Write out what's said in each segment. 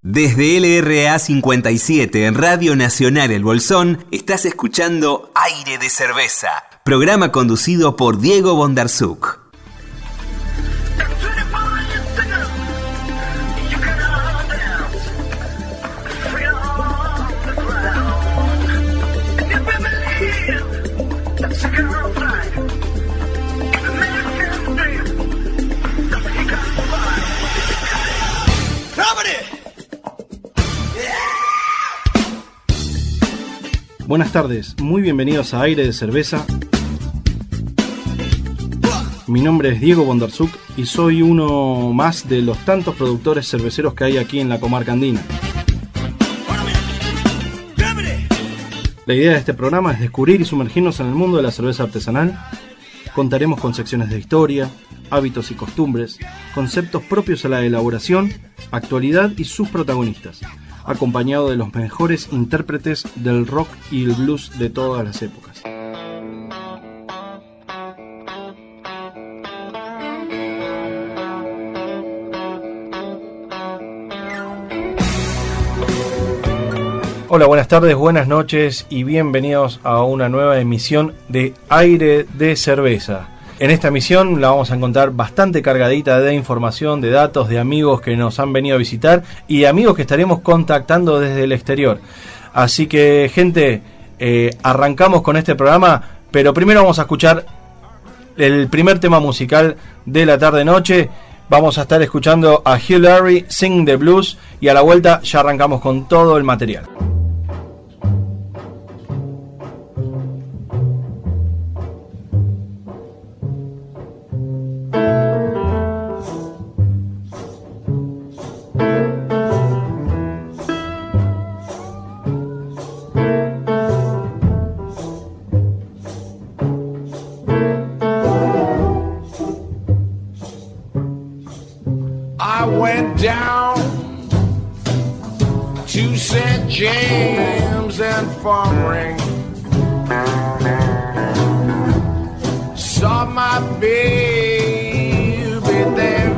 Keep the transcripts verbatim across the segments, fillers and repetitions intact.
Desde L R A cincuenta y siete en Radio Nacional El Bolsón, estás escuchando Aire de Cerveza, programa conducido por Diego Bondarsuk. Buenas tardes, muy bienvenidos a Aire de Cerveza. Mi nombre es Diego Bondarsuk y soy uno más de los tantos productores cerveceros que hay aquí en la comarca andina. La idea de este programa es descubrir y sumergirnos en el mundo de la cerveza artesanal. Contaremos con secciones de historia, hábitos y costumbres, conceptos propios a la elaboración, actualidad y sus protagonistas, acompañado de los mejores intérpretes del rock y el blues de todas las épocas. Hola, buenas tardes, buenas noches y bienvenidos a una nueva emisión de Aire de Cerveza. En esta emisión la vamos a encontrar bastante cargadita de información, de datos, de amigos que nos han venido a visitar y de amigos que estaremos contactando desde el exterior. Así que, gente, eh, arrancamos con este programa, pero primero vamos a escuchar el primer tema musical de la tarde-noche. Vamos a estar escuchando a Hugh Laurie, Sing the Blues, y a la vuelta ya arrancamos con todo el material. Saw my baby there.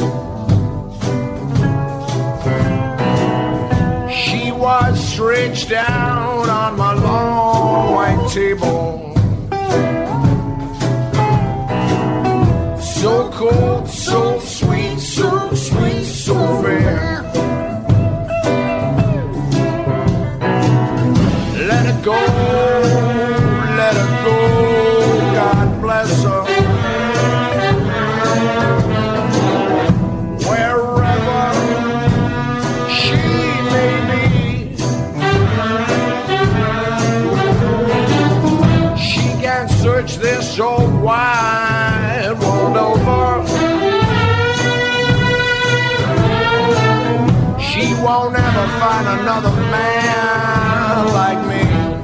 She was stretched out on my long white table. So cold, so sweet, so sweet, so fair. Let it go, let it go, God bless her. Wherever she may be, she can search this old wide world over. She won't ever find another man like me.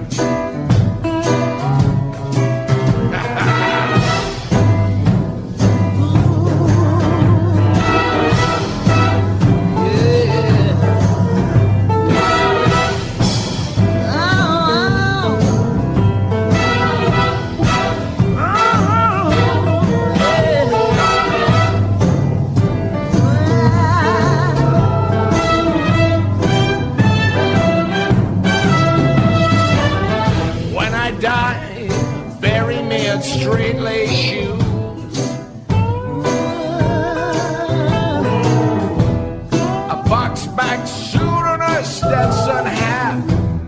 Straight lace shoes, a box back suit and a Stetson hat.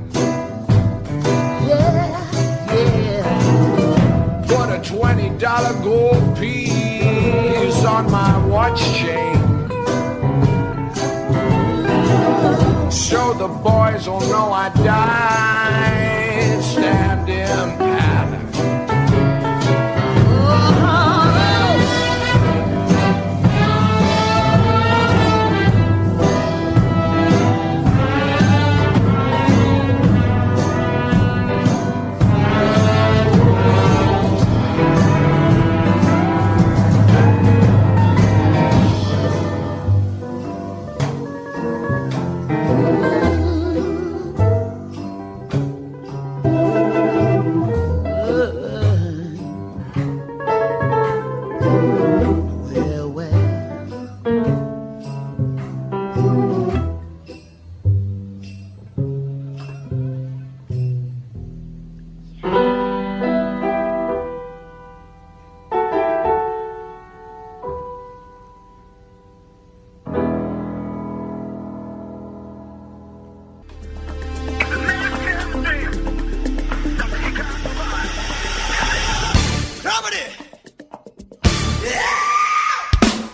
Yeah, yeah. Put a twenty dollar gold piece on my watch chain, so the boys will know I died standing pat.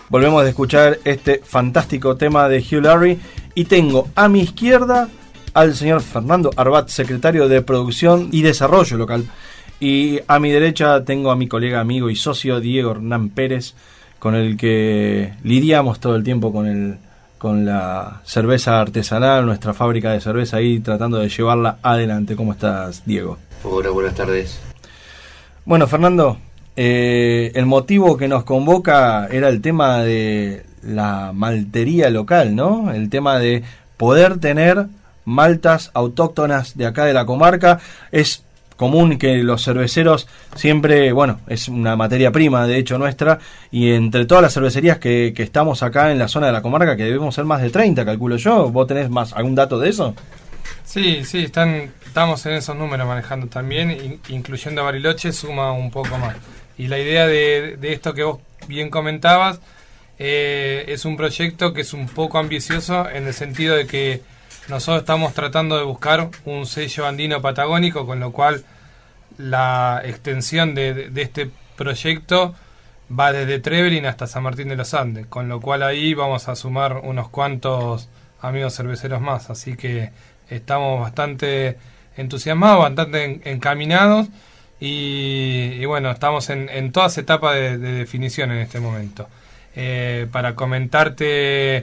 Volvemos a escuchar este fantástico tema de Hugh Laurie y tengo a mi izquierda al señor Fernando Arbat, secretario de Producción y Desarrollo Local. Y a mi derecha tengo a mi colega, amigo y socio Diego Hernán Pérez, con el que lidiamos todo el tiempo con el con la cerveza artesanal, nuestra fábrica de cerveza ahí, tratando de llevarla adelante. ¿Cómo estás, Diego? Hola, buenas tardes. Bueno, Fernando, eh, el motivo que nos convoca era el tema de la maltería local, ¿no? El tema de poder tener maltas autóctonas de acá de la comarca. Es común que los cerveceros siempre, bueno, es una materia prima de hecho nuestra, y entre todas las cervecerías que, que estamos acá en la zona de la comarca, que debemos ser más de treinta, calculo yo, ¿vos tenés más algún dato de eso? Sí, sí, están, estamos en esos números manejando también, in, incluyendo Bariloche, suma un poco más. Y la idea de, de esto que vos bien comentabas, eh, es un proyecto que es un poco ambicioso en el sentido de que nosotros estamos tratando de buscar un sello andino patagónico, con lo cual la extensión de, de, de este proyecto va desde Trevelin hasta San Martín de los Andes, con lo cual ahí vamos a sumar unos cuantos amigos cerveceros más, así que estamos bastante entusiasmados, bastante en, encaminados y, y bueno, estamos en, en todas etapas de, de definición en este momento. Eh, para comentarte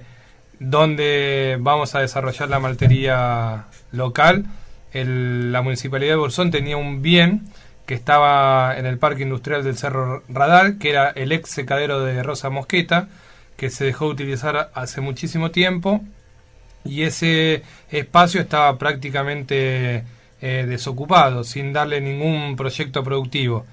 donde vamos a desarrollar la maltería local, el, la Municipalidad de Bolsón tenía un bien que estaba en el Parque Industrial del Cerro Radal, que era el ex secadero de Rosa Mosqueta, que se dejó de utilizar hace muchísimo tiempo, y ese espacio estaba prácticamente eh, desocupado, sin darle ningún proyecto productivo.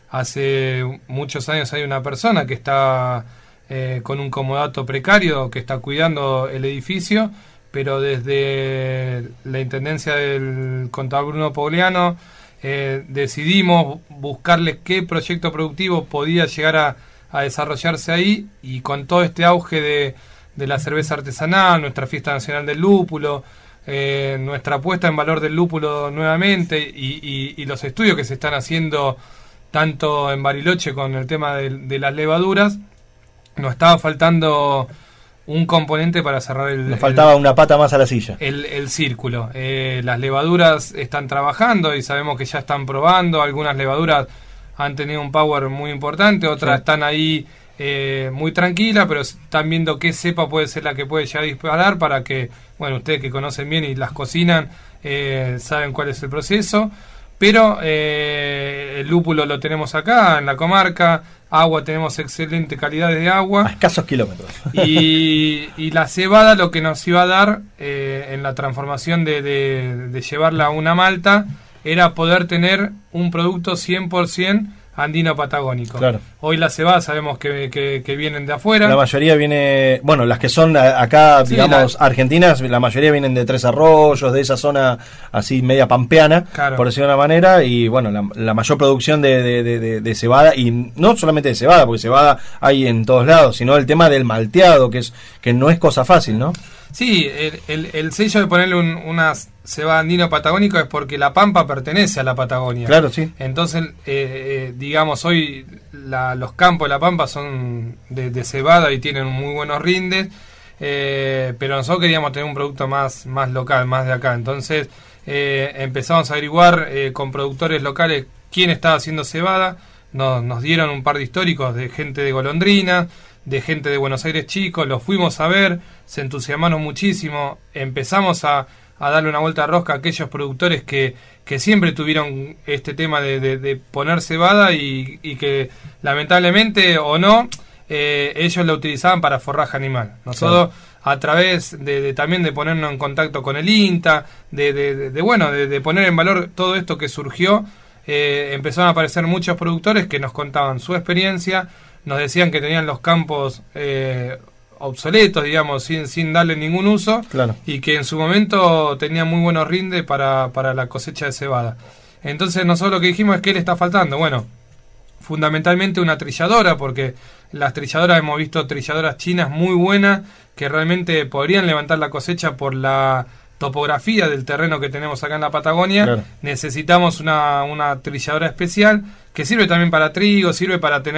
Hace muchos años hay una persona que está Eh, con un comodato precario que está cuidando el edificio, pero desde la intendencia del contador Bruno Pogliano eh, decidimos buscarles qué proyecto productivo podía llegar a, a desarrollarse ahí, y con todo este auge de, de la cerveza artesanal, nuestra fiesta nacional del lúpulo, eh, nuestra puesta en valor del lúpulo nuevamente, y, y, y los estudios que se están haciendo tanto en Bariloche con el tema de, de las levaduras, nos estaba faltando un componente para cerrar el... Nos faltaba el, una pata más a la silla. El, el círculo. Eh, las levaduras están trabajando y sabemos que ya están probando. Algunas levaduras han tenido un power muy importante, otras sí. están ahí eh, muy tranquilas, pero están viendo qué cepa puede ser la que puede llegar a disparar para que, bueno, ustedes que conocen bien y las cocinan, eh, saben cuál es el proceso. Pero eh, el lúpulo lo tenemos acá, en la comarca. Agua, tenemos excelente calidad de agua. A escasos kilómetros. Y, y la cebada lo que nos iba a dar eh, en la transformación de, de, de llevarla a una malta era poder tener un producto cien por ciento andino patagónico. Claro. Hoy la cebada sabemos que, que, que vienen de afuera. La mayoría viene, bueno, las que son acá, sí, digamos, la, argentinas, la mayoría vienen de Tres Arroyos, de esa zona así media pampeana, claro, por decirlo de una manera, y bueno, la, la mayor producción de, de, de, de cebada, y no solamente de cebada, porque cebada hay en todos lados, sino el tema del malteado, que es que no es cosa fácil, ¿no? Sí, el, el, el sello de ponerle un, una cebada andino patagónico es porque la Pampa pertenece a la Patagonia. Claro, sí. Entonces, eh, eh, digamos, hoy la, los campos de la Pampa son de, de cebada y tienen muy buenos rindes, eh, pero nosotros queríamos tener un producto más, más local, más de acá. Entonces, eh, empezamos a averiguar eh, con productores locales quién estaba haciendo cebada. Nos, nos dieron un par de históricos de gente de Golondrina, de gente de Buenos Aires chicos, los fuimos a ver, se entusiasmaron muchísimo, empezamos a, a darle una vuelta a rosca a aquellos productores que, que siempre tuvieron este tema de, de, de poner cebada y, y que lamentablemente o no, eh, ellos la utilizaban para forraje animal. Nosotros, claro, a través de, de también de ponernos en contacto con el INTA, de, de, de, de bueno, de, de poner en valor todo esto que surgió, eh, empezaron a aparecer muchos productores que nos contaban su experiencia. Nos decían que tenían los campos eh, obsoletos, digamos, sin, sin darle ningún uso, claro, y que en su momento tenían muy buenos rindes para, para la cosecha de cebada. Entonces nosotros lo que dijimos es que le está faltando, bueno, fundamentalmente una trilladora, porque las trilladoras, hemos visto trilladoras chinas muy buenas, que realmente podrían levantar la cosecha por la topografía del terreno que tenemos acá en la Patagonia. Claro. Necesitamos una, una trilladora especial, que sirve también para trigo, sirve para tener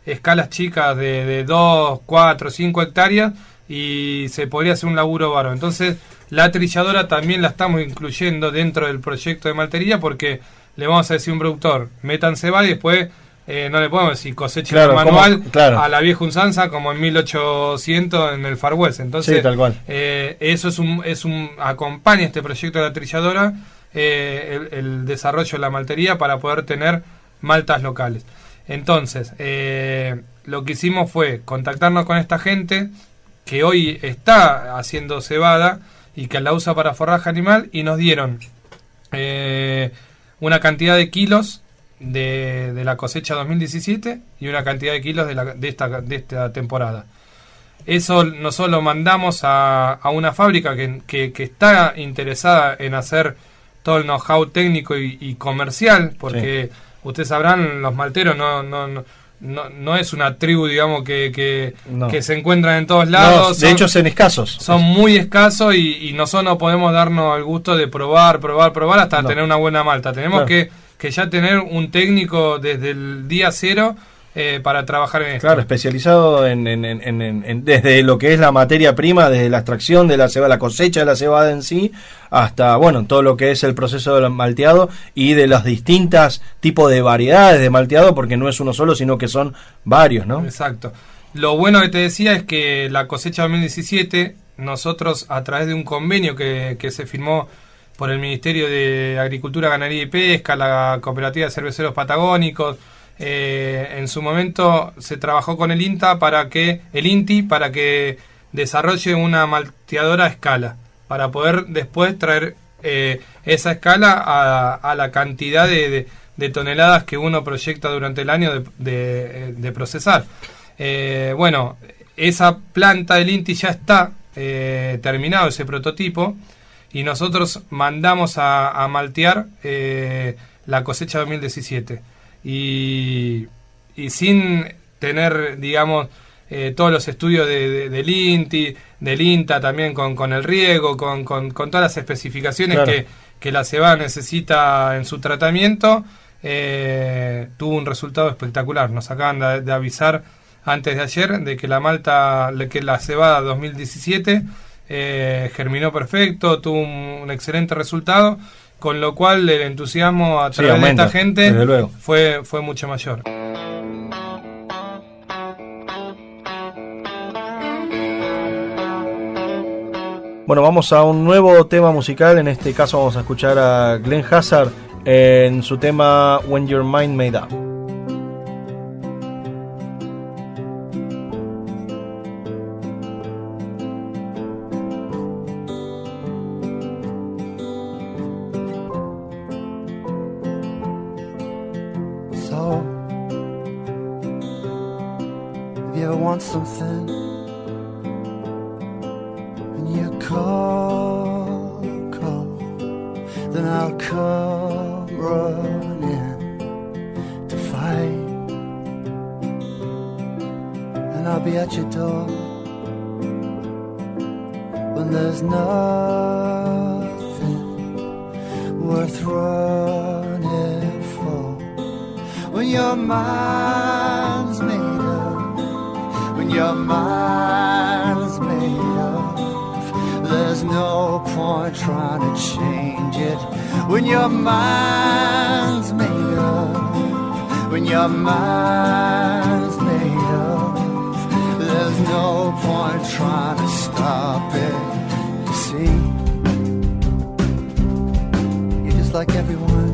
escalas chicas de, de dos, cuatro, cinco hectáreas y se podría hacer un laburo bárbaro. Entonces la trilladora también la estamos incluyendo dentro del proyecto de maltería, porque le vamos a decir a un productor, metan cebada y después eh, no le podemos decir cosecha claro, manual como, claro. a la vieja usanza como en mil ochocientos en el Far West. Entonces sí, tal cual. Eh, eso es un, es un acompaña este proyecto de la trilladora eh, el, el desarrollo de la maltería para poder tener maltas locales. Entonces eh, lo que hicimos fue contactarnos con esta gente que hoy está haciendo cebada y que la usa para forraje animal, y nos dieron eh, una cantidad de kilos de, de la cosecha dos mil diecisiete y una cantidad de kilos de, la, de, esta, de esta temporada. Eso nosotros lo mandamos a, a una fábrica que, que, que está interesada en hacer todo el know-how técnico y, y comercial, porque sí. Ustedes sabrán, los malteros no... no, no No, no es una tribu, digamos, que, que, no. que se encuentran en todos lados. No, de son, hecho, son escasos. Son muy escasos y, y nosotros no podemos darnos el gusto de probar, probar, probar hasta no. tener una buena malta. Tenemos claro. que, que ya tener un técnico desde el día cero eh, para trabajar en esto. Claro, especializado en, en, en, en, en desde lo que es la materia prima, desde la extracción de la cebada, la cosecha de la cebada en sí, hasta, bueno, todo lo que es el proceso del malteado y de las distintas tipos de variedades de malteado, porque no es uno solo, sino que son varios, ¿no? Exacto. Lo bueno que te decía es que la cosecha dos mil diecisiete, nosotros a través de un convenio que, que se firmó por el Ministerio de Agricultura, Ganadería y Pesca, la Cooperativa de Cerveceros Patagónicos, eh, en su momento se trabajó con el INTA para que, el INTI para que desarrolle una malteadora a escala, para poder después traer eh, esa escala a, a la cantidad de, de, de toneladas que uno proyecta durante el año de, de, de procesar. Eh, bueno, esa planta del INTI ya está eh, terminado, ese prototipo, y nosotros mandamos a, a maltear eh, la cosecha dos mil diecisiete. Y, y sin tener, digamos, Eh, todos los estudios de, de, del INTI, del INTA también con, con el riego, con, con, con todas las especificaciones claro. que, que la cebada necesita en su tratamiento, eh, tuvo un resultado espectacular. Nos acaban de, de avisar antes de ayer de que la malta, que la cebada dos mil diecisiete eh, germinó perfecto, tuvo un, un excelente resultado, con lo cual el entusiasmo a través sí, aumenta, de esta gente fue, fue mucho mayor. Bueno, vamos a un nuevo tema musical. En este caso vamos a escuchar a Glenn Hazzard en su tema When Your Mind Made Up. So, if you ever want something, you call, call, then I'll come running to fight, and I'll be at your door when there's nothing worth running for. When your mind's made up, when your mind's made up, there's no point trying to change it. When your mind's made up, when your mind's made up, there's no point trying to stop it. You see, you're just like everyone.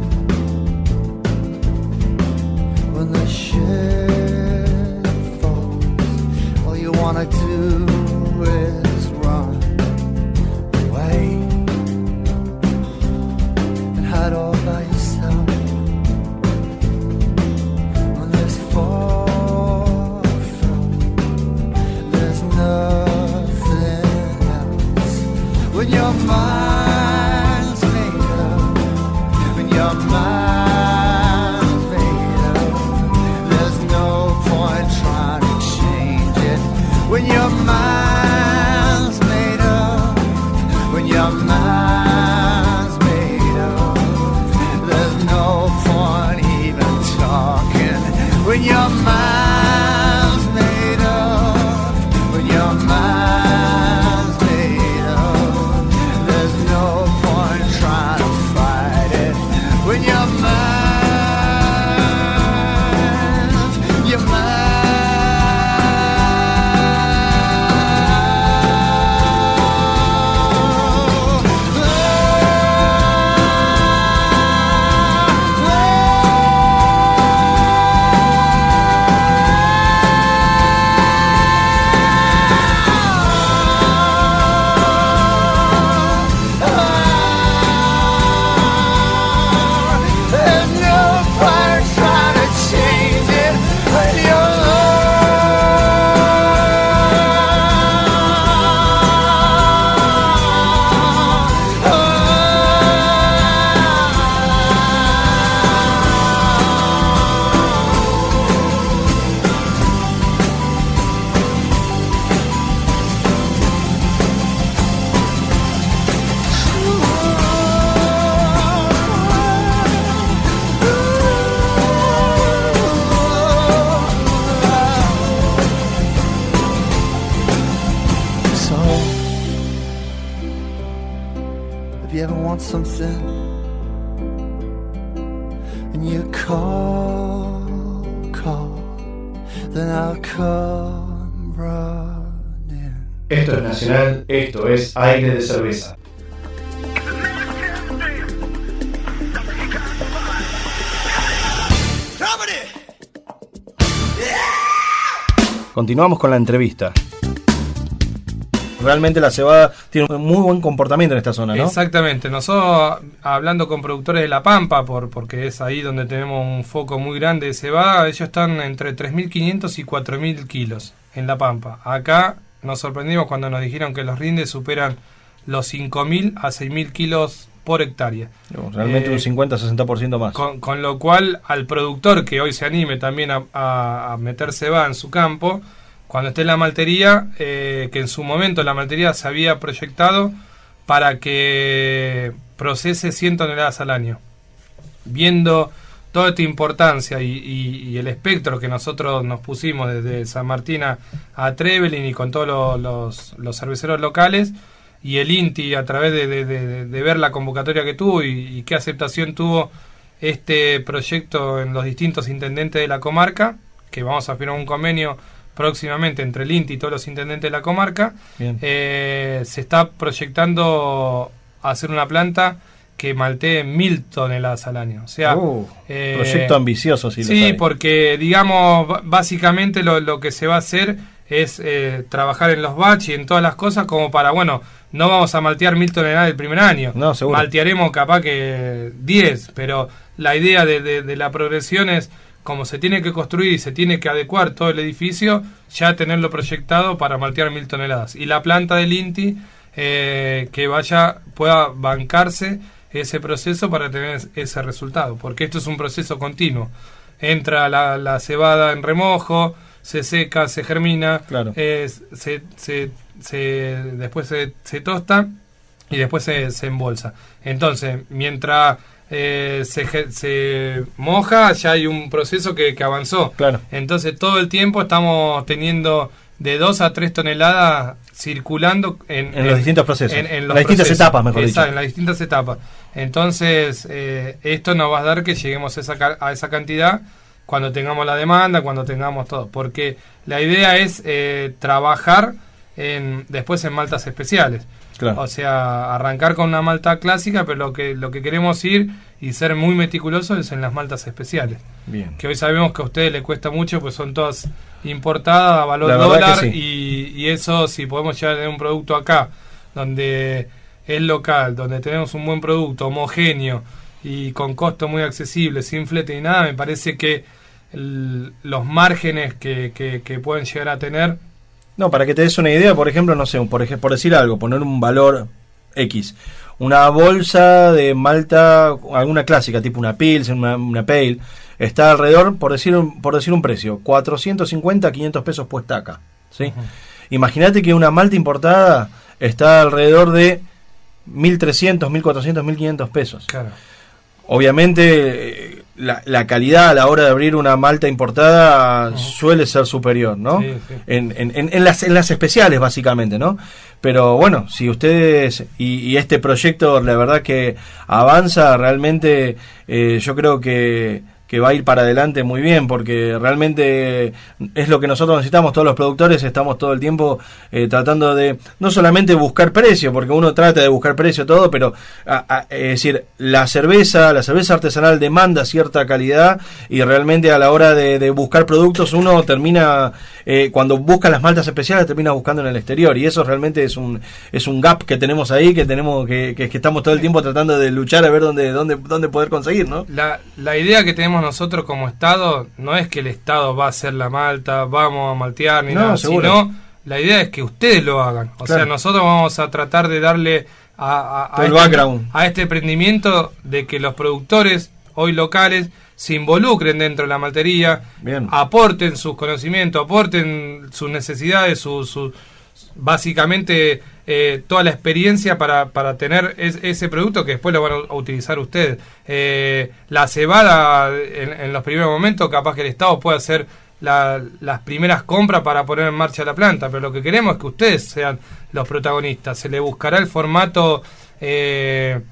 When the shit falls, all you wanna do is run and hide all by yourself. When there's far from, there's nothing else. When your mind's made up, when your mind's made up, there's no point trying to change it. When your mind's made up, when your mind's made up, there's no point even talking. When your mind If you ever want something and you call, call, then I'll come running. Esto es Nacional, esto es Aire de Cerveza. Continuamos con la entrevista. Realmente la cebada tiene un muy buen comportamiento en esta zona, ¿no? Exactamente. Nosotros, hablando con productores de La Pampa, por porque es ahí donde tenemos un foco muy grande de cebada, ellos están entre tres mil quinientos y cuatro mil kilos en La Pampa. Acá nos sorprendimos cuando nos dijeron que los rindes superan los cinco mil a seis mil kilos por hectárea. Realmente eh, un cincuenta a sesenta por ciento más. Con, con lo cual, al productor que hoy se anime también a, a, a meter cebada en su campo, cuando esté en la maltería, eh, que en su momento la maltería se había proyectado para que procese cien toneladas al año. Viendo toda esta importancia y, y, y el espectro que nosotros nos pusimos desde San Martín a, a Trevelin y con todos lo, los, los cerveceros locales, y el INTI a través de, de, de, de ver la convocatoria que tuvo y, y qué aceptación tuvo este proyecto en los distintos intendentes de la comarca, que vamos a firmar un convenio próximamente entre el INTI y todos los intendentes de la comarca, eh, se está proyectando hacer una planta que maltee mil toneladas al año. O sea, uh, eh, proyecto ambicioso, si sí, lo sabe. porque digamos, b- básicamente lo, lo que se va a hacer es eh, trabajar en los batch y en todas las cosas como para, bueno, no vamos a maltear mil toneladas el primer año. No, seguro. Maltearemos capaz que diez, pero la idea de, de, de la progresión es, como se tiene que construir y se tiene que adecuar todo el edificio, ya tenerlo proyectado para maltear mil toneladas. Y la planta del INTI eh, que vaya, pueda bancarse ese proceso para tener ese resultado, porque esto es un proceso continuo. Entra la, la cebada en remojo, se seca, se germina, claro. eh, se, se, se, después se, se tosta y después se, se embolsa. Entonces, mientras eh, se, se moja, ya hay un proceso que, que avanzó. Claro. Entonces, todo el tiempo estamos teniendo de dos a tres toneladas circulando en, en, en los distintos procesos, en, en los las distintas procesos. etapas, mejor Exacto, dicho. en las distintas etapas. Entonces, eh, esto nos va a dar que lleguemos a esa, a esa cantidad cuando tengamos la demanda, cuando tengamos todo. Porque la idea es eh, trabajar en, después en maltas especiales. Claro. O sea, arrancar con una malta clásica, pero lo que lo que queremos ir y ser muy meticulosos es en las maltas especiales. Bien. Que hoy sabemos que a ustedes les cuesta mucho, pues son todas importadas a valor La verdad dólar, que sí. y, y eso, si podemos llegar a tener un producto acá, donde es local, donde tenemos un buen producto, homogéneo y con costo muy accesible, sin flete ni nada, me parece que el, los márgenes que, que, que pueden llegar a tener. No, para que te des una idea, por ejemplo, no sé, por, ej- por decir algo, poner un valor X. Una bolsa de malta, alguna clásica, tipo una Pilsen, una, una Pale, está alrededor, por decir un, por decir un precio, cuatrocientos cincuenta a quinientos pesos puesta acá, ¿sí? Uh-huh. Imagínate que una malta importada está alrededor de mil trescientos, mil cuatrocientos, mil quinientos pesos. Claro. Obviamente la, la calidad a la hora de abrir una malta importada uh-huh. suele ser superior, ¿no? Sí, sí. En, en, en, las, en las especiales, básicamente, ¿no? Pero bueno, si ustedes y, y este proyecto, la verdad que avanza, realmente eh, yo creo que, que va a ir para adelante muy bien, porque realmente es lo que nosotros necesitamos, todos los productores estamos todo el tiempo eh, tratando de, no solamente buscar precio, porque uno trata de buscar precio todo, pero a, a, es decir, la cerveza, la cerveza artesanal demanda cierta calidad, y realmente a la hora de, de buscar productos uno termina, eh, cuando busca las maltas especiales, termina buscando en el exterior, y eso realmente es un es un gap que tenemos ahí, que tenemos que, que, que estamos todo el tiempo tratando de luchar a ver dónde, dónde, dónde poder conseguir, ¿no? La, la idea que tenemos nosotros como Estado no es que el Estado va a hacer la malta, vamos a maltear ni no, nada, seguro. Sino la idea es que ustedes lo hagan. O claro. sea, nosotros vamos a tratar de darle a, a, a, el este, background. a este emprendimiento de que los productores hoy locales se involucren dentro de la maltería, Bien. aporten sus conocimientos, aporten sus necesidades, su, su, básicamente eh, toda la experiencia para, para tener es, ese producto que después lo van a utilizar ustedes. Eh, la cebada en, en los primeros momentos capaz que el Estado puede hacer la, las primeras compras para poner en marcha la planta, pero lo que queremos es que ustedes sean los protagonistas. Se le buscará el formato eh,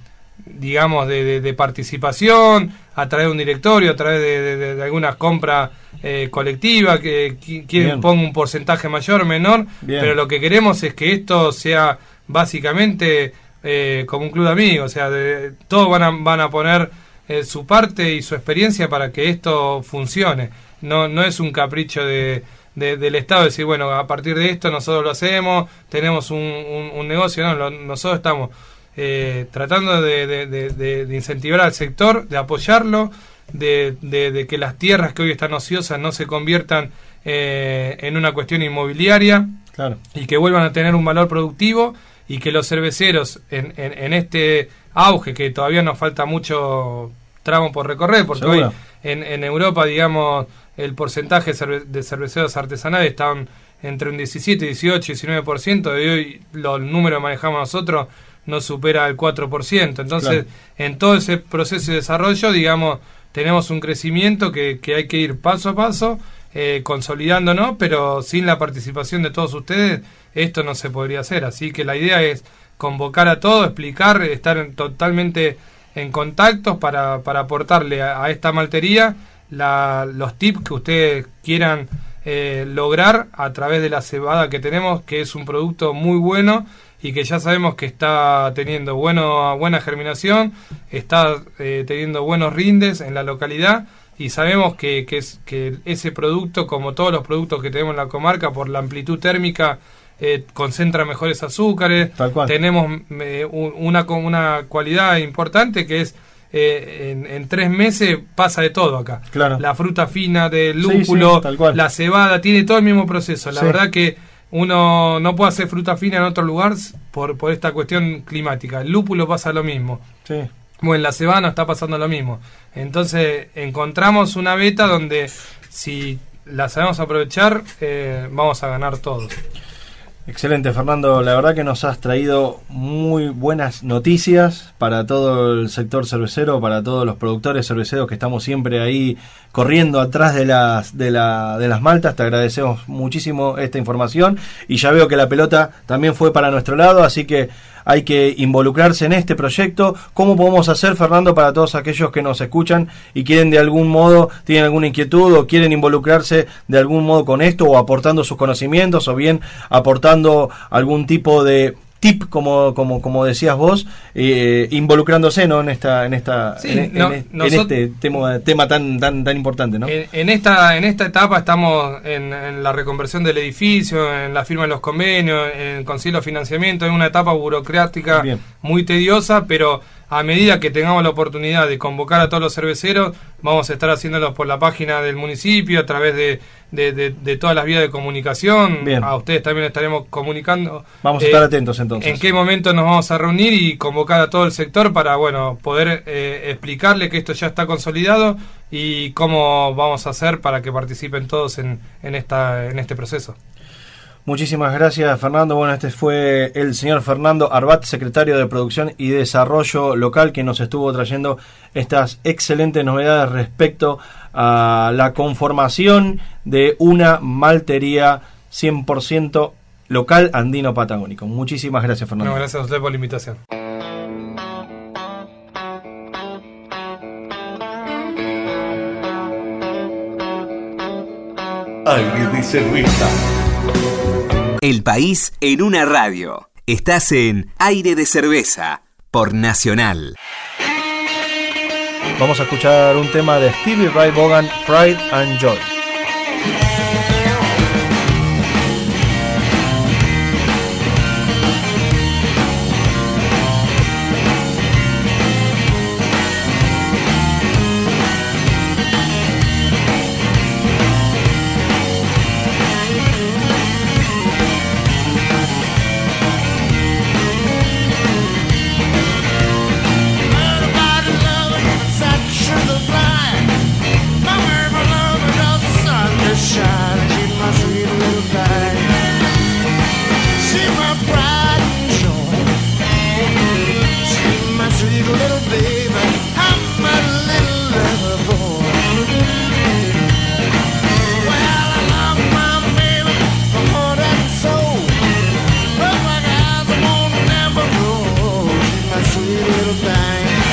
digamos, de, de, de participación, a través de un directorio, a través de, de, de algunas compras eh, colectivas, que, que quieren ponga un porcentaje mayor o menor, Bien. Pero lo que queremos es que esto sea básicamente eh, como un club de amigos, o sea, de, todos van a, van a poner eh, su parte y su experiencia para que esto funcione. No, no es un capricho de, de, del Estado decir, bueno, a partir de esto nosotros lo hacemos, tenemos un, un, un negocio, no, lo, nosotros estamos eh, tratando de, de, de, de, de incentivar al sector, de apoyarlo, de, de, de que las tierras que hoy están ociosas no se conviertan eh, en una cuestión inmobiliaria, claro. Y que vuelvan a tener un valor productivo, y que los cerveceros en, en, en este auge, que todavía nos falta mucho tramo por recorrer, porque ¿Seguro? hoy en, en Europa, digamos, el porcentaje de cerveceros artesanales está entre un diecisiete, dieciocho, diecinueve por ciento, y hoy los números que manejamos nosotros no supera el cuatro por ciento. Entonces, claro. en todo ese proceso de desarrollo, digamos, tenemos un crecimiento que, que hay que ir paso a paso, eh, consolidándonos, pero sin la participación de todos ustedes, esto no se podría hacer. Así que la idea es convocar a todos, explicar, estar en, totalmente en contactos para, para aportarle a, a esta maltería la, los tips que ustedes quieran eh, lograr a través de la cebada que tenemos, que es un producto muy bueno y que ya sabemos que está teniendo bueno, buena germinación, está eh, teniendo buenos rindes en la localidad, y sabemos que, que, es, que ese producto, como todos los productos que tenemos en la comarca, por la amplitud térmica, eh, concentra mejores azúcares. Tal cual. Tenemos eh, una, una cualidad importante que es eh, en, en tres meses pasa de todo acá. Claro. La fruta fina del lúpulo, sí, sí, tal cual. La cebada, tiene todo el mismo proceso. La sí. verdad que uno no puede hacer fruta fina en otro lugar por, por esta cuestión climática. El lúpulo pasa lo mismo. Sí. Bueno, en la cebada nos está pasando lo mismo. Entonces encontramos una beta donde si la sabemos aprovechar, eh, vamos a ganar todos. Excelente, Fernando. La verdad que nos has traído muy buenas noticias para todo el sector cervecero, para todos los productores cerveceros que estamos siempre ahí corriendo atrás de las de, la, de las maltas. Te agradecemos muchísimo esta información, y ya veo que la pelota también fue para nuestro lado, así que hay que involucrarse en este proyecto. ¿Cómo podemos hacer, Fernando, para todos aquellos que nos escuchan y quieren de algún modo, tienen alguna inquietud o quieren involucrarse de algún modo con esto, o aportando sus conocimientos, o bien aportando algún tipo de tip, como como como decías vos, eh, involucrándose, ¿no?, en esta en esta sí, en, no, en, nosotros, en este tema tema tan tan tan importante, ¿no? En, en esta en esta etapa estamos en, en la reconversión del edificio, en la firma de los convenios, en el concilio de financiamiento, en una etapa burocrática Bien. muy tediosa, pero a medida que tengamos la oportunidad de convocar a todos los cerveceros, vamos a estar haciéndolo por la página del municipio, a través de, de, de, de todas las vías de comunicación. Bien. A ustedes también estaremos comunicando. Vamos a estar eh, atentos entonces. En qué momento nos vamos a reunir y convocar a todo el sector para, bueno, poder eh, explicarle que esto ya está consolidado y cómo vamos a hacer para que participen todos en, en, esta, en este proceso. Muchísimas gracias, Fernando. Bueno, este fue el señor Fernando Arbat, secretario de Producción y Desarrollo Local, que nos estuvo trayendo estas excelentes novedades respecto a la conformación de una maltería cien por ciento local andino patagónico. Muchísimas gracias, Fernando. No, gracias a usted por la invitación. Aire de cerveza. El país en una radio. Estás en Aire de Cerveza por Nacional. Vamos a escuchar un tema de Stevie Ray Vaughan, Pride and Joy. Little thing.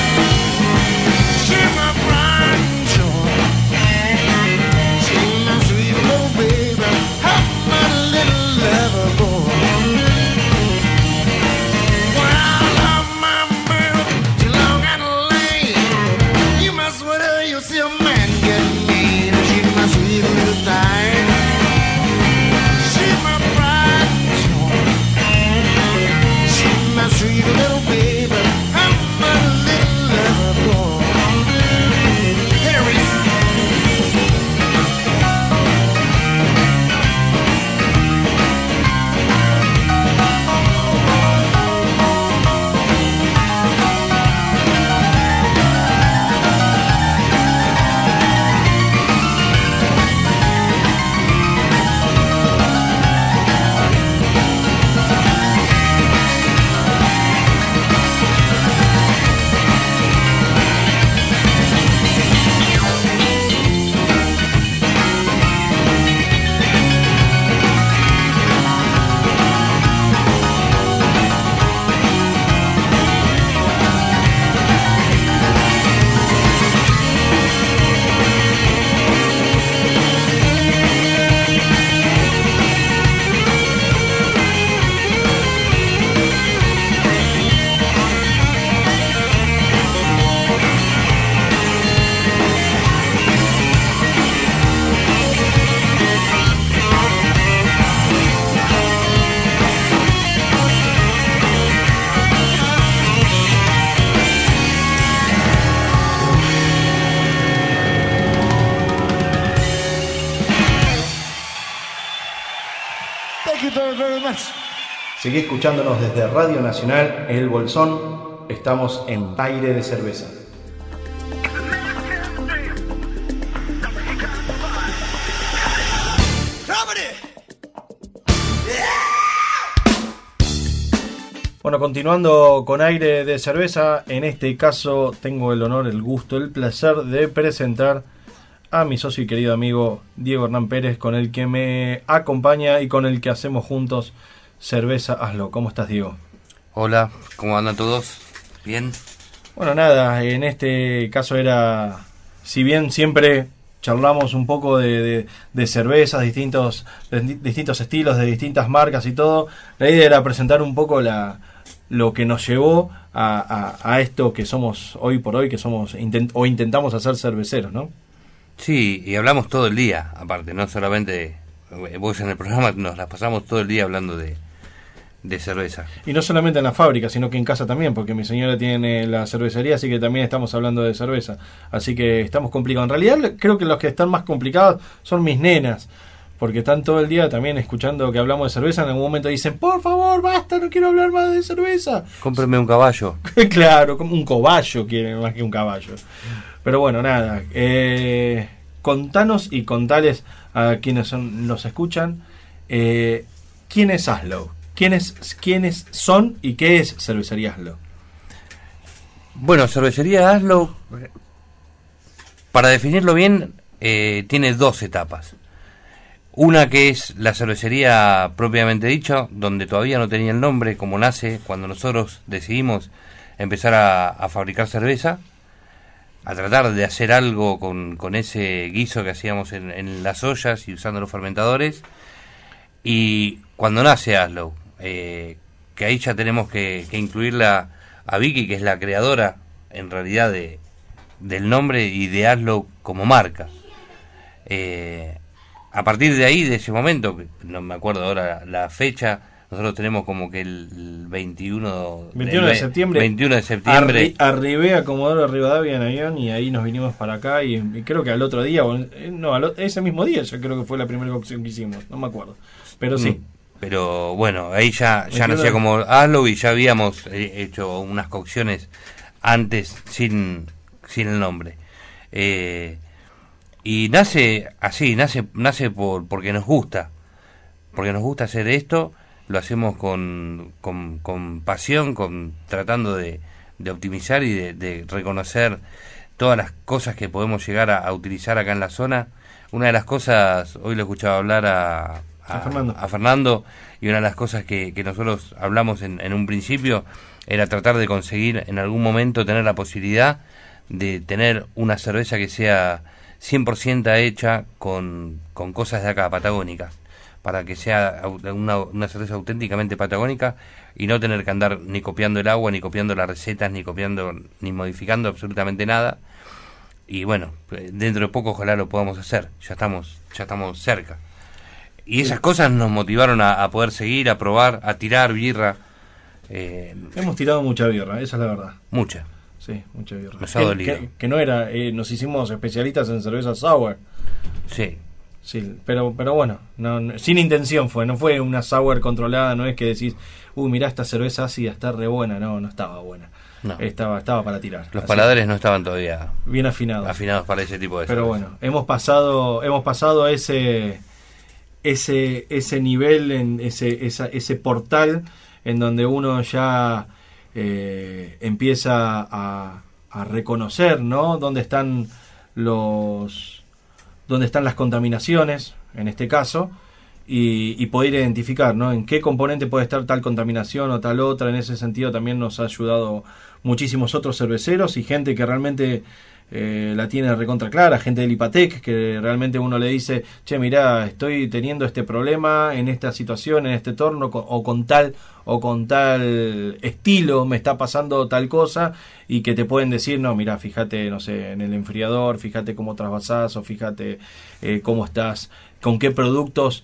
very much. Seguí escuchándonos desde Radio Nacional El Bolsón. Estamos en Aire de Cerveza. Bueno, continuando con Aire de Cerveza, en este caso tengo el honor, el gusto, el placer de presentar a mi socio y querido amigo Diego Hernán Pérez, con el que me acompaña y con el que hacemos juntos Cerveza Hazlo. ¿Cómo estás, Diego? Hola, ¿cómo andan todos? ¿Bien? Bueno, nada, en este caso era, si bien siempre charlamos un poco de, de, de cervezas, distintos, de distintos estilos, de distintas marcas y todo, la idea era presentar un poco la... lo que nos llevó a, a, a esto que somos hoy por hoy, que somos intent, o intentamos hacer cerveceros, ¿no? Sí, y hablamos todo el día, aparte, no solamente vos en el programa, nos las pasamos todo el día hablando de, de cerveza. Y no solamente en la fábrica, sino que en casa también, porque mi señora tiene la cervecería, así que también estamos hablando de cerveza. Así que estamos complicados. En realidad creo que los que están más complicados son mis nenas, porque están todo el día también escuchando que hablamos de cerveza. En algún momento dicen, por favor, basta, no quiero hablar más de cerveza. Cómpreme un caballo. Claro, como un cobayo quieren más que un caballo. Pero bueno, nada, eh, contanos y contales a quienes son, nos escuchan, eh, ¿quién es Hazlo? ¿Quiénes, ¿Quiénes son y qué es Cervecería Hazlo? Bueno, Cervecería Hazlo, para definirlo bien, eh, tiene dos etapas. Una que es la cervecería propiamente dicha, donde todavía no tenía el nombre, como nace cuando nosotros decidimos empezar a, a fabricar cerveza, a tratar de hacer algo con, con ese guiso que hacíamos en, en las ollas y usando los fermentadores. Y cuando nace Hazlo, eh, que ahí ya tenemos que, que incluirla a Vicky, que es la creadora en realidad de, del nombre y de Hazlo como marca. Eh, A partir de ahí, de ese momento, no me acuerdo ahora la, la fecha, nosotros tenemos como que el veintiuno, veintiuno de septiembre. veintiuno de septiembre. Arri, arribé a Comodoro Rivadavia en avión y ahí nos vinimos para acá y, y creo que al otro día, o, no, al, ese mismo día yo creo que fue la primera cocción que hicimos, no me acuerdo. Pero sí. Mm, pero bueno, ahí ya, ya nacía como Hazlo y ya habíamos hecho unas cocciones antes sin, sin el nombre. Eh... Y nace así, nace nace por porque nos gusta, porque nos gusta hacer esto, lo hacemos con, con, con pasión, con tratando de, de optimizar y de, de reconocer todas las cosas que podemos llegar a, a utilizar acá en la zona. Una de las cosas, hoy lo escuchaba hablar a, a, a, Fernando. a Fernando, y una de las cosas que, que nosotros hablamos en, en un principio era tratar de conseguir en algún momento tener la posibilidad de tener una cerveza que sea cien por ciento hecha con, con cosas de acá, patagónicas, para que sea una, una cerveza auténticamente patagónica y no tener que andar ni copiando el agua, ni copiando las recetas, ni copiando, ni modificando absolutamente nada. Y bueno, dentro de poco ojalá lo podamos hacer, ya estamos, ya estamos cerca. Y esas cosas nos motivaron a, a poder seguir, a probar, a tirar birra. Eh, Hemos tirado mucha birra, esa es la verdad. Mucha. Sí, mucha birra. Nos ha que, dolido. Que, que no era, eh, nos hicimos especialistas en cerveza sour. Sí. Sí, pero pero bueno, no, no, sin intención fue, no fue una sour controlada, no es que decís, uh, mirá esta cerveza ácida, está re buena, no, no estaba buena. No. Estaba estaba para tirar. Los así, paladares no estaban todavía bien afinados. afinados para ese tipo de Pero cerveza. bueno, hemos pasado hemos pasado a ese ese ese nivel, en ese esa, ese portal en donde uno ya eh, empieza a, a reconocer, ¿no? Dónde están los dónde están las contaminaciones, en este caso, y, y poder identificar, ¿no? En qué componente puede estar tal contaminación o tal otra. En ese sentido también nos ha ayudado muchísimos otros cerveceros y gente que realmente eh, la tiene recontra clara, gente del IPATEC, que realmente uno le dice, che, mirá, estoy teniendo este problema en esta situación, en este torno, con, o con tal o con tal estilo me está pasando tal cosa, y que te pueden decir, no, mirá, fíjate, no sé, en el enfriador, fíjate cómo trasvasás, o fíjate eh, cómo estás, con qué productos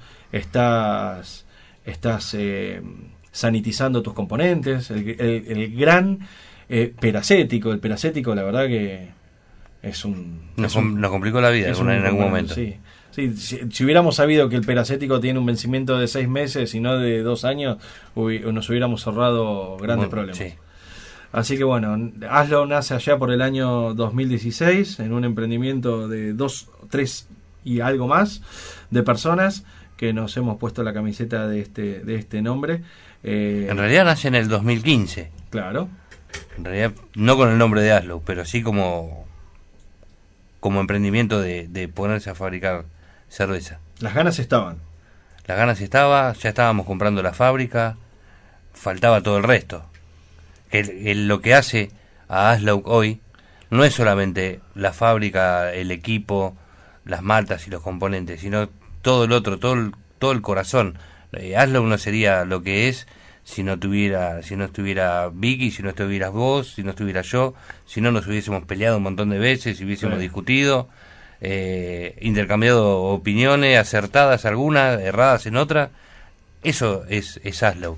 estás estás eh, sanitizando tus componentes, el, el, el gran eh, peracético, el peracético la verdad que es un... Nos, es un, nos complicó la vida es en, un, en algún bueno, momento. Sí, Sí, si, si hubiéramos sabido que el peracético tiene un vencimiento de seis meses y no de dos años, hubi, nos hubiéramos ahorrado grandes Bueno, problemas. sí. Así que bueno, Aslow nace allá por el año dos mil dieciséis en un emprendimiento de dos, tres y algo más de personas que nos hemos puesto la camiseta de este, de este nombre. Eh, En realidad nace en el dos mil quince. Claro. En realidad no con el nombre de Aslow, pero sí como, como emprendimiento de, de ponerse a fabricar cerveza. Las ganas estaban. Las ganas estaba, ya estábamos comprando la fábrica, faltaba todo el resto. Que el- el- lo que hace a Aslow hoy no es solamente la fábrica, el equipo, las maltas y los componentes, sino todo el otro, todo el, todo el corazón. Eh, Aslow no sería lo que es si no tuviera, si no estuviera Vicky, si no estuvieras vos, si no estuviera yo, si no nos hubiésemos peleado un montón de veces, si hubiésemos Sí. discutido, eh, intercambiado opiniones, acertadas algunas, erradas en otras. Eso es, es Aslow.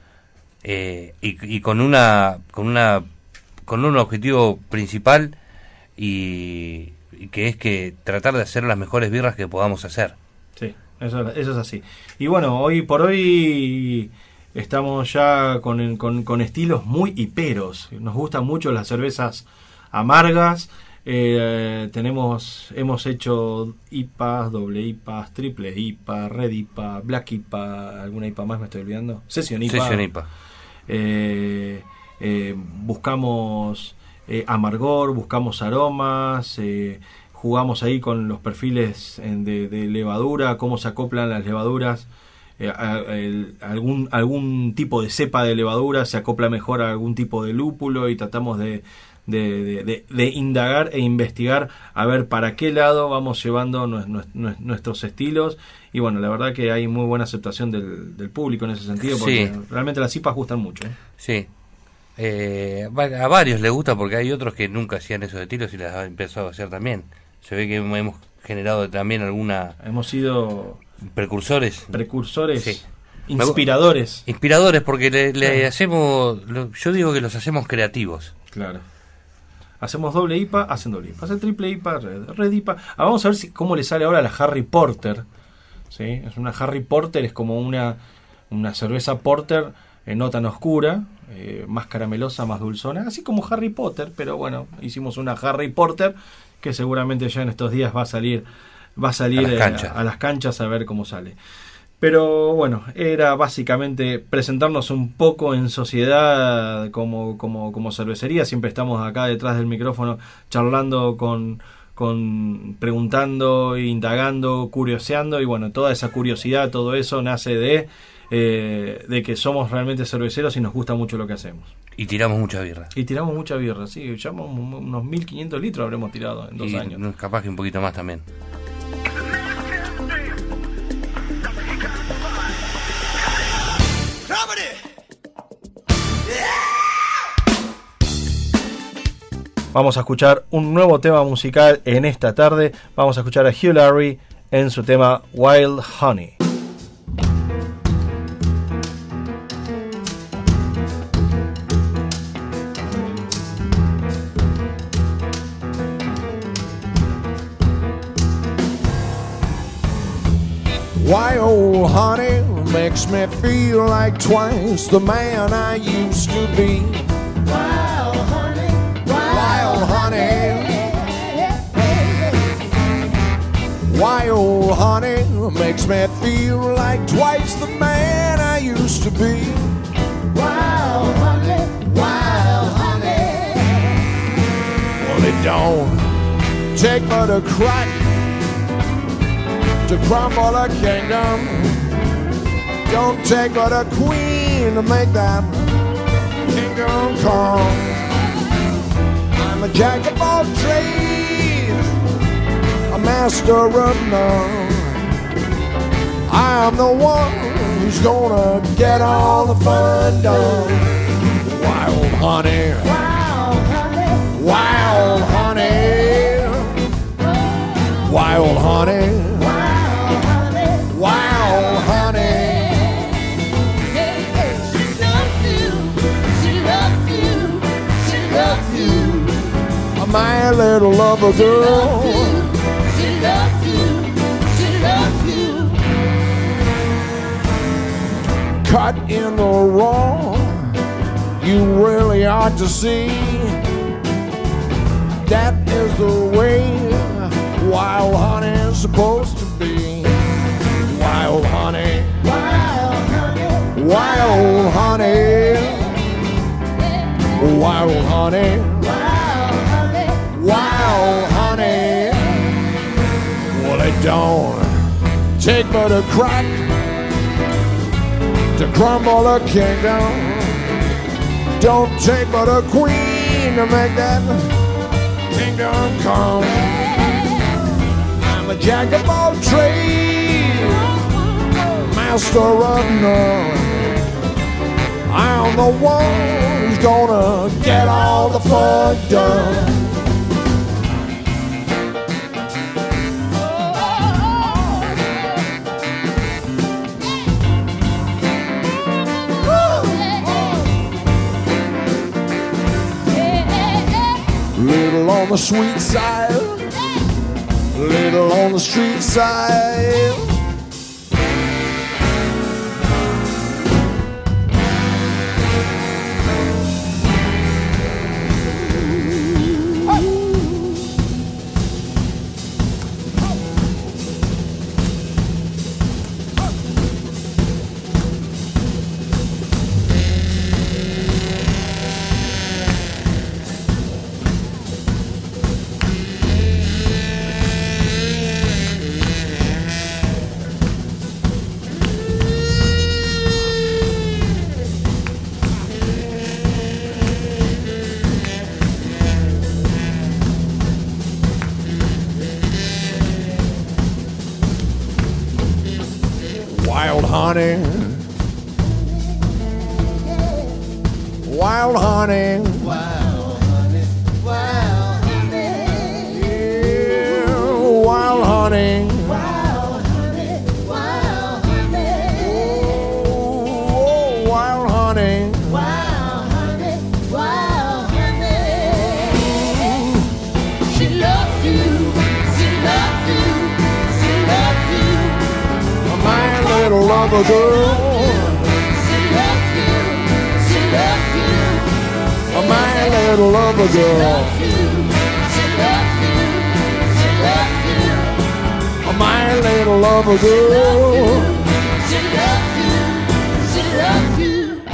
Eh, y, y con una, con una, con un objetivo principal y, y que es que tratar de hacer las mejores birras que podamos hacer. Sí, eso, eso es así. Y bueno, hoy por hoy estamos ya con, con, con estilos muy hiperos. Nos gustan mucho las cervezas amargas. Eh, tenemos, hemos hecho I P As, doble I P As, triple I P A, red I P A, black I P A, alguna I P A más me estoy olvidando. Session I P A. Session I P A. Eh, eh, buscamos eh, amargor, buscamos aromas, eh, jugamos ahí con los perfiles en de, de levadura, cómo se acoplan las levaduras, eh, a- el- algún, algún tipo de cepa de levadura se acopla mejor a algún tipo de lúpulo y tratamos de, de, de- de- de indagar e investigar a ver para qué lado vamos llevando nues- nues- nuestros estilos. Y bueno, la verdad que hay muy buena aceptación del, del público en ese sentido, porque Sí. realmente las I P As gustan mucho. ¿eh? Sí. Eh, va- a varios les gusta porque hay otros que nunca hacían esos estilos y las han empezado a hacer también. Se ve que hemos generado también alguna Hemos sido precursores, precursores, Sí. inspiradores. inspiradores, porque le, le Claro. hacemos, lo- yo digo que los hacemos creativos. Claro. Hacemos doble I P A, hacen doble I P A, hacen triple I P A, red, red I P A. Ah, vamos a ver si, cómo le sale ahora la Harry Porter. ¿Sí? Es una Harry Porter, es como una, una cerveza porter eh, no tan oscura, eh, más caramelosa, más dulzona, así como Harry Potter, pero bueno, hicimos una Harry Porter que seguramente ya en estos días va a salir, va a salir A las eh, canchas. a las canchas a ver cómo sale. Pero bueno, era básicamente presentarnos un poco en sociedad como, como, como cervecería. Siempre estamos acá detrás del micrófono charlando con, con preguntando, indagando, curioseando. Y bueno, toda esa curiosidad, todo eso nace de, eh, de que somos realmente cerveceros y nos gusta mucho lo que hacemos. Y tiramos mucha birra. Y tiramos mucha birra, sí, ya unos mil quinientos litros habremos tirado en dos Y años. no, capaz que un poquito más también. Vamos a escuchar un nuevo tema musical en esta tarde. Vamos a escuchar a Hugh Laurie en su tema Wild Honey. Wild honey makes me feel like twice the man I used to be. Wild honey, wild honey. Wild honey makes me feel like twice the man I used to be. Wild honey, wild honey. Well, it don't take but a crack to crumble a kingdom. Don't take but a queen to make that kingdom come. I'm a jack of all trades, a master of none. I'm the one who's gonna get all the fun done. Wild honey, wild honey, wild honey, wild honey. Wild honey. She loves you, she loves you, she loves you. My little lover girl. She loves you, she cut in the raw, you really ought to see. That is the way wild honey is supposed to be. Wild honey, wild honey, wild honey, wild honey, wild honey. Well, it don't take but a crack to crumble a kingdom. Don't take but a queen to make that kingdom come. I'm a jack of all trades, master of none. I'm the one who's gonna get all the fun done. Little on the sweet side, little on the street side. Wild honey, wild honey, wild honey, wild honey, yeah, wild honey, wild honey, wild honey, oh, wild honey, wild honey, wild honey. She loves you, she loves you, she loves you. My little lover girl, she loves you, she loves you. My little lover girl, she loves you, she loves you. My little lover girl, she loves you, she loves you.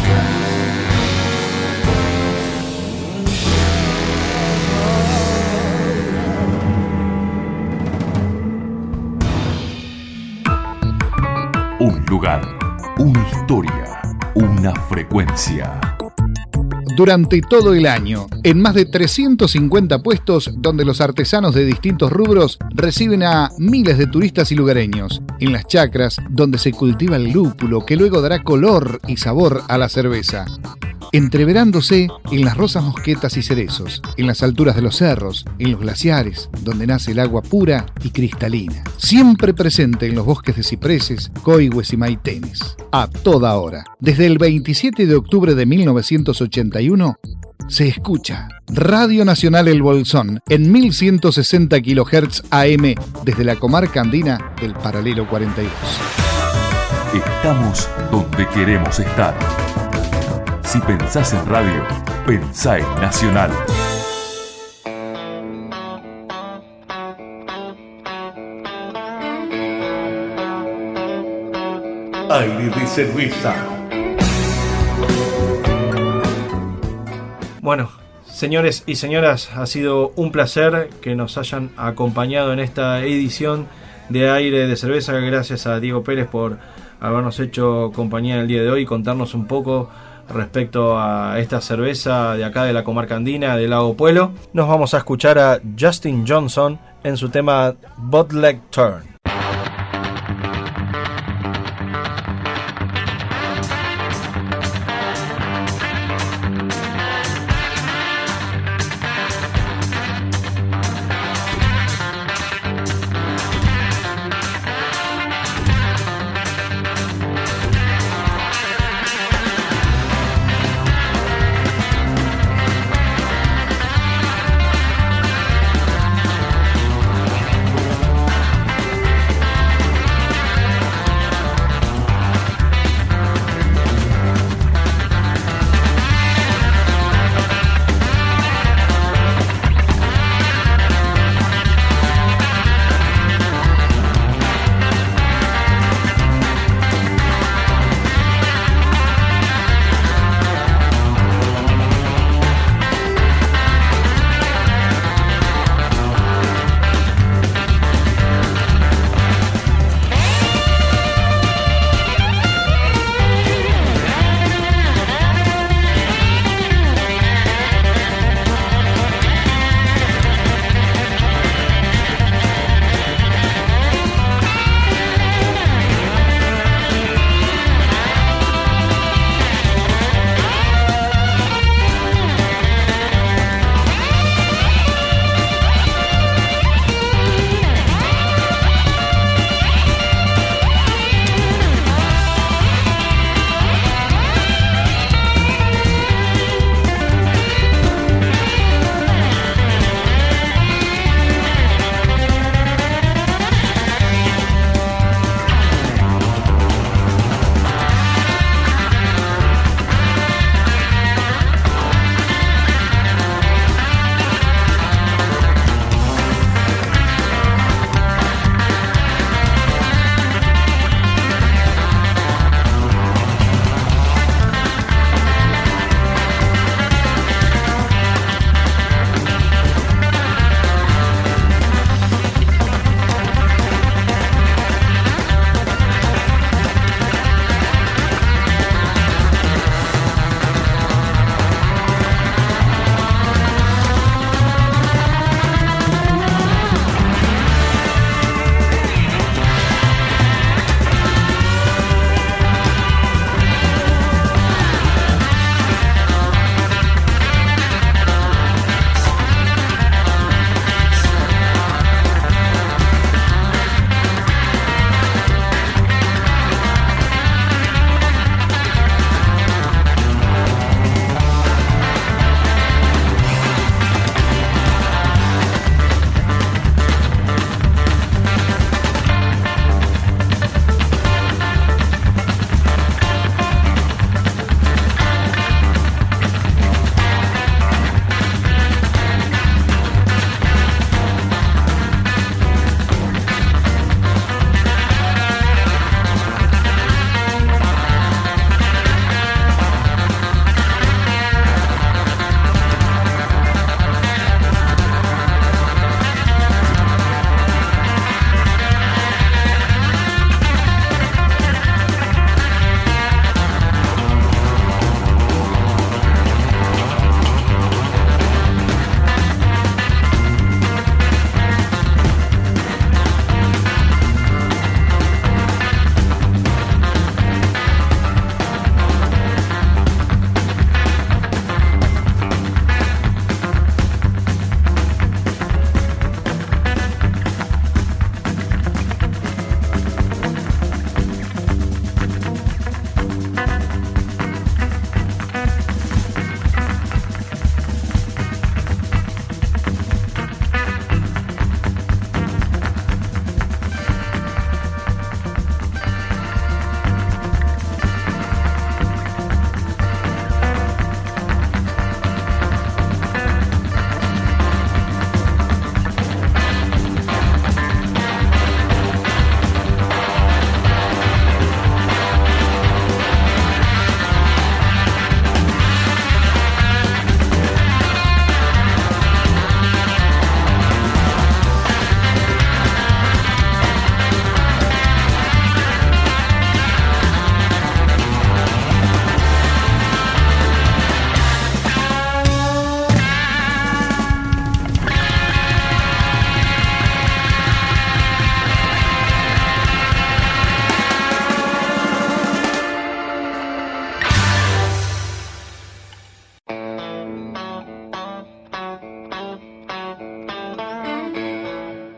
Un lugar, una historia, una frecuencia. Durante todo el año, en más de trescientos cincuenta puestos donde los artesanos de distintos rubros reciben a miles de turistas y lugareños. En las chacras, donde se cultiva el lúpulo que luego dará color y sabor a la cerveza. Entreverándose en las rosas mosquetas y cerezos, en las alturas de los cerros, en los glaciares, donde nace el agua pura y cristalina. Siempre presente en los bosques de cipreses, coigües y maitenes. A toda hora. Desde el veintisiete de octubre de mil novecientos ochenta y uno, se escucha Radio Nacional El Bolsón en mil ciento sesenta kilohertz A M desde la comarca andina del Paralelo cuarenta y dos. Estamos donde queremos estar. Si pensás en radio, pensá en Nacional. Aire de cerveza. Bueno, señores y señoras, ha sido un placer que nos hayan acompañado en esta edición de Aire de Cerveza. Gracias a Diego Pérez por habernos hecho compañía el día de hoy y contarnos un poco respecto a esta cerveza de acá de la comarca andina, del Lago Puelo. Nos vamos a escuchar a Justin Johnson en su tema Bootleg Turn.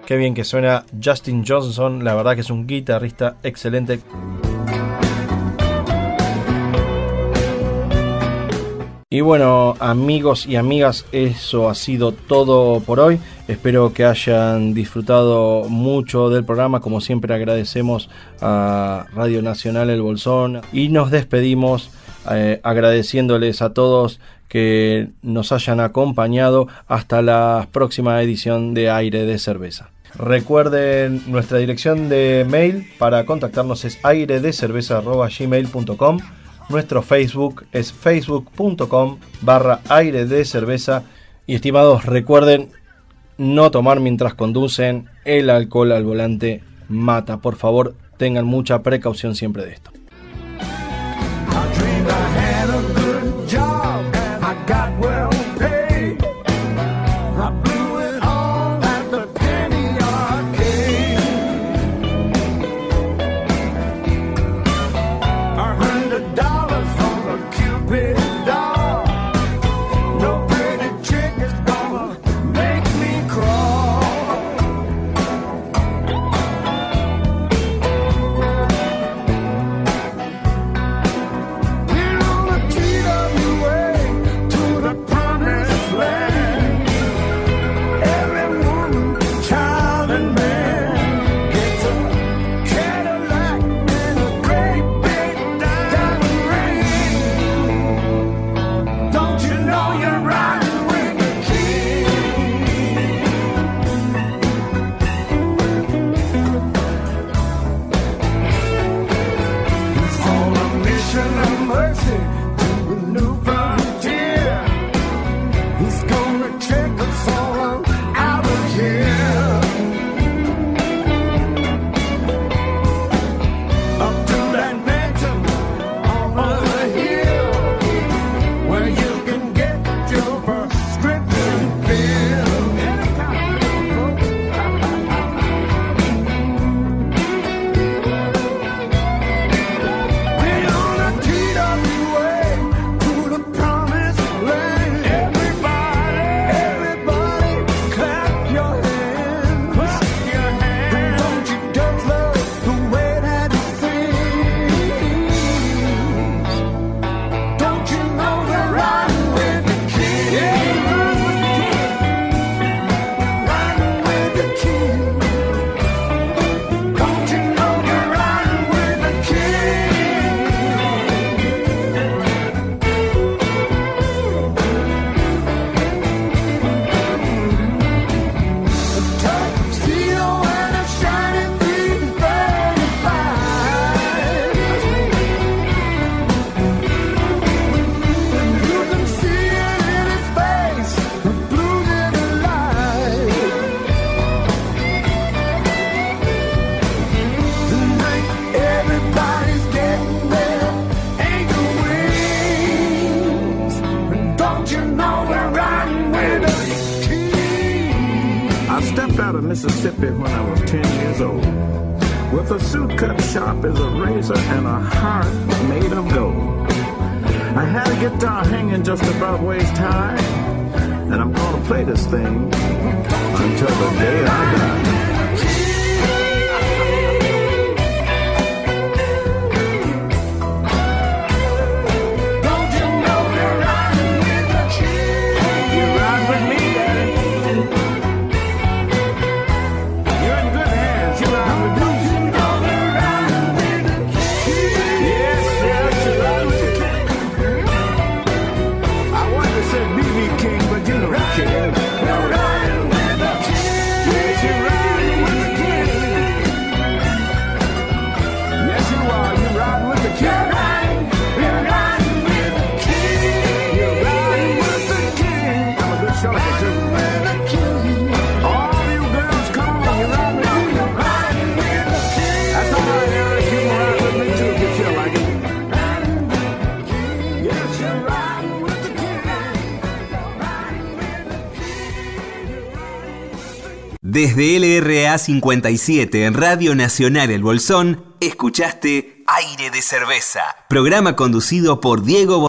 Qué bien que suena Justin Johnson, la verdad que es un guitarrista excelente. Y bueno, amigos y amigas, eso ha sido todo por hoy. Espero que hayan disfrutado mucho del programa. Como siempre, agradecemos a Radio Nacional El Bolsón y nos despedimos eh, agradeciéndoles a todos que nos hayan acompañado hasta la próxima edición de Aire de Cerveza. Recuerden nuestra dirección de mail para contactarnos es aire de cerveza arroba gmail punto com. Nuestro Facebook es facebook punto com barra aire de cerveza. Y estimados, recuerden no tomar mientras conducen. El alcohol al volante mata. Por favor, tengan mucha precaución siempre de esto. Mississippi when I was ten years old, with a suit cut sharp as a razor and a heart made of gold. I had a guitar hanging just above waist high, and I'm gonna play this thing until the day I die. Desde L R A cincuenta y siete en Radio Nacional El Bolsón, escuchaste Aire de Cerveza, programa conducido por Diego